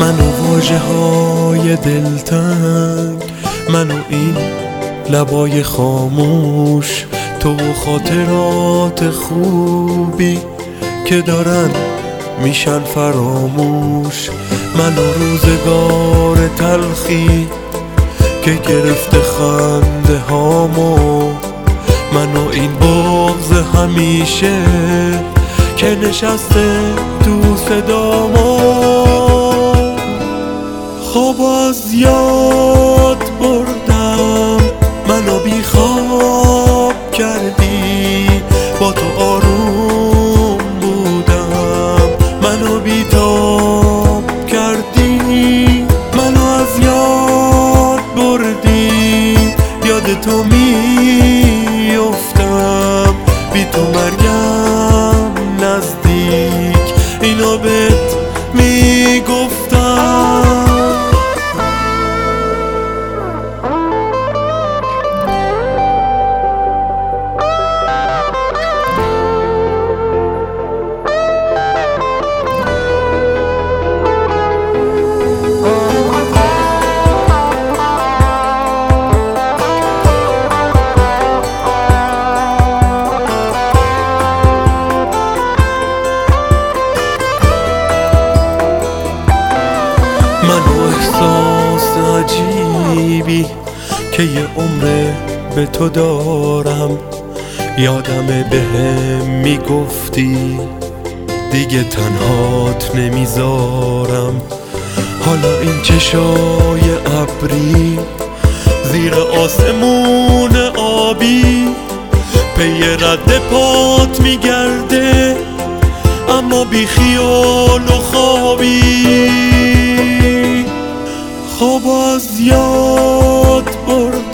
منو واژه های دلتنگ، منو این لبای خاموش، تو خاطرات خوبی که دارن میشن فراموش. منو روزگار تلخی که گرفته خنده هامو، منو این بغض همیشه که نشسته تو صدامو. خواب از یاد بردم، منو بی خواب کردی، با تو آروم بودم، منو بی تاب کردی، منو از یاد بردی، یاد تو میافتم، بی تو مرگم نزدیک، اینو بهت میگفتم. منو احساس عجیبی که یه عمره به تو دارم، یادمه بهم میگفتی دیگه تنهات نمیذارم. حالا این چشای ابری زیر آسمون آبی پی رد پات میگرده، اما بی خیال و خوابی. خواب از یاد برد